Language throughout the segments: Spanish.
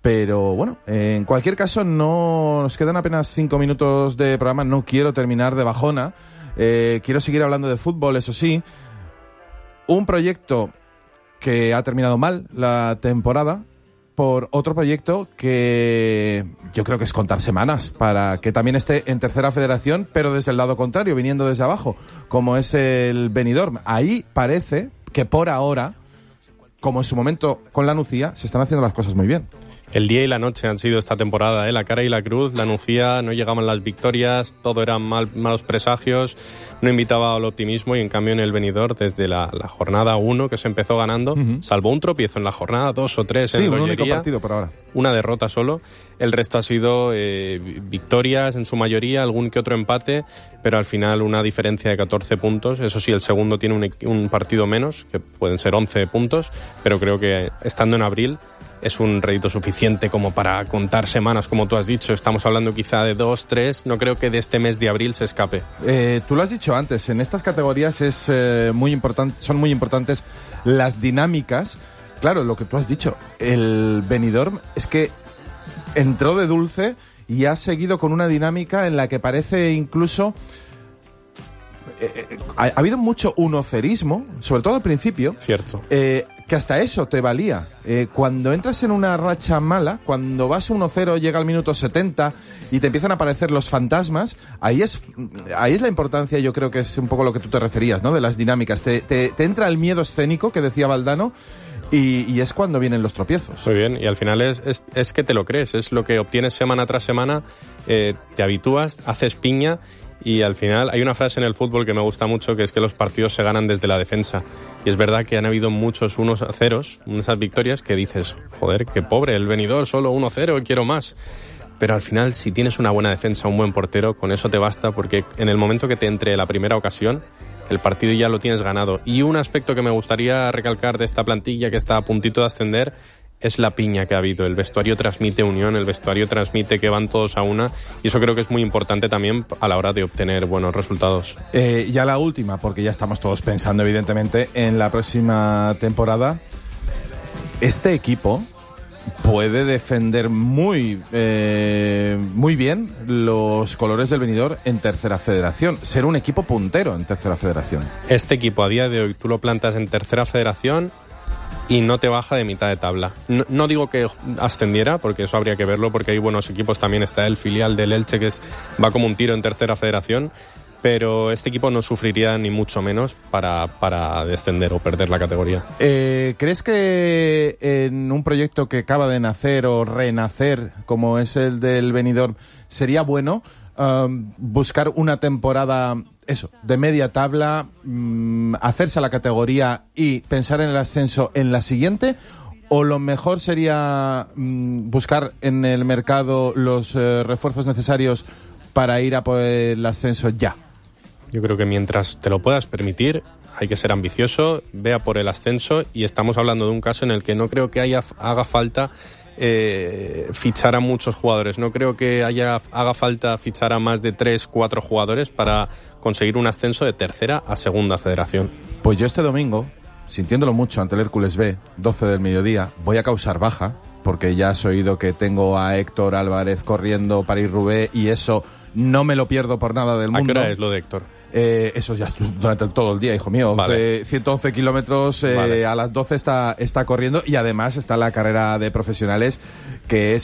Pero bueno, en cualquier caso nos quedan apenas 5 minutos de programa. No quiero terminar de bajona. Quiero seguir hablando de fútbol, eso sí. Un proyecto que ha terminado mal la temporada por otro proyecto que yo creo que es contar semanas para que también esté en tercera federación, pero desde el lado contrario, viniendo desde abajo, como es el Benidorm. Ahí parece que por ahora, como en su momento con la Nucía, se están haciendo las cosas muy bien. El día y la noche han sido esta temporada, la cara y la cruz. La Nucía, no llegaban las victorias, todo eran malos presagios, no invitaba al optimismo, y en cambio en el Benidorm, desde la jornada 1 que se empezó ganando, salvo un tropiezo en la jornada 2 o 3 en un Lollería, único partido por ahora. Una derrota solo. El resto ha sido victorias en su mayoría, algún que otro empate, pero al final una diferencia de 14 puntos. Eso sí, el segundo tiene un partido menos, que pueden ser 11 puntos, pero creo que estando en abril es un rédito suficiente como para contar semanas, como tú has dicho. Estamos hablando quizá de 2, 3. No creo que de este mes de abril se escape. Tú lo has dicho antes, en estas categorías son muy importantes las dinámicas. Claro, lo que tú has dicho, el Benidorm es que entró de dulce y ha seguido con una dinámica en la que parece incluso... ha habido mucho unocerismo, sobre todo al principio. Cierto. Que hasta eso te valía. Cuando entras en una racha mala, cuando vas 1-0, llega al minuto 70 y te empiezan a aparecer los fantasmas, ahí es la importancia, yo creo que es un poco lo que tú te referías, ¿no? De las dinámicas. Te entra el miedo escénico que decía Valdano y es cuando vienen los tropiezos. Muy bien, y al final es que te lo crees, es lo que obtienes semana tras semana, te habitúas, haces piña. Y al final hay una frase en el fútbol que me gusta mucho, que es que los partidos se ganan desde la defensa. Y es verdad que han habido muchos 1-0, esas victorias que dices, joder, qué pobre, el Benidorm solo 1-0, quiero más. Pero al final, si tienes una buena defensa, un buen portero, con eso te basta, porque en el momento que te entre la primera ocasión, el partido ya lo tienes ganado. Y un aspecto que me gustaría recalcar de esta plantilla que está a puntito de ascender es la piña que ha habido. El vestuario transmite unión, el vestuario transmite que van todos a una, y eso creo que es muy importante también a la hora de obtener buenos resultados. Ya la última, porque ya estamos todos pensando evidentemente en la próxima temporada. Este equipo puede defender muy bien los colores del Benidorm en tercera federación, ser un equipo puntero en tercera federación. Este equipo a día de hoy tú lo plantas en tercera federación y no te baja de mitad de tabla. No digo que ascendiera, porque eso habría que verlo, porque hay buenos equipos. También está el filial del Elche, que va como un tiro en tercera federación, pero este equipo no sufriría ni mucho menos para descender o perder la categoría. ¿Crees que en un proyecto que acaba de nacer o renacer, como es el del Benidorm, sería bueno buscar una temporada de media tabla, hacerse a la categoría y pensar en el ascenso en la siguiente? ¿O lo mejor sería buscar en el mercado los refuerzos necesarios para ir a por el ascenso ya? Yo creo que mientras te lo puedas permitir, hay que ser ambicioso, vea por el ascenso, y estamos hablando de un caso en el que no creo que haga falta fichar a muchos jugadores. No creo que haga falta fichar a más de 3-4 jugadores para conseguir un ascenso de tercera a segunda federación. Pues yo este domingo, sintiéndolo mucho ante el Hércules B, 12 del mediodía, voy a causar baja, porque ya has oído que tengo a Héctor Álvarez corriendo París-Roubaix y eso no me lo pierdo por nada del mundo. ¿A qué hora es lo de Héctor? Eso ya es durante todo el día, hijo mío. Vale. 111 kilómetros vale. A las 12 está corriendo, y además está la carrera de profesionales, que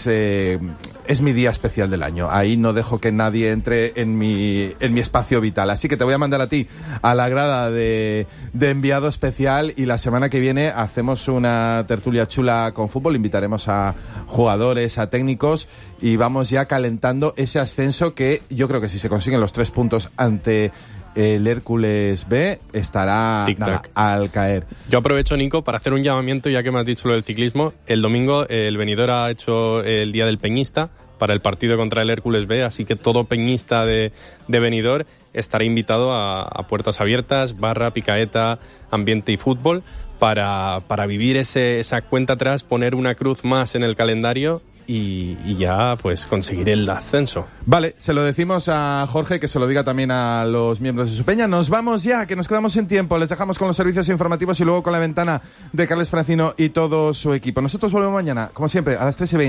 es mi día especial del año. Ahí no dejo que nadie entre en mi espacio vital. Así que te voy a mandar a ti a la grada de enviado especial, y la semana que viene hacemos una tertulia chula con fútbol. Invitaremos a jugadores, a técnicos, y vamos ya calentando ese ascenso que yo creo que si se consiguen los 3 puntos ante el Hércules B, estará al caer. Yo aprovecho, Nico, para hacer un llamamiento, ya que me has dicho lo del ciclismo. El domingo el Benidorm ha hecho el Día del Peñista para el partido contra el Hércules B, así que todo peñista de Benidorm estará invitado a puertas abiertas, barra, picaeta, ambiente y fútbol, para vivir esa cuenta atrás, poner una cruz más en el calendario y ya pues conseguir el ascenso. Vale, se lo decimos a Jorge, que se lo diga también a los miembros de su peña. Nos vamos ya, que nos quedamos sin tiempo. Les dejamos con los servicios informativos y luego con la ventana de Carles Francino y todo su equipo. Nosotros volvemos mañana, como siempre, a las 3:20.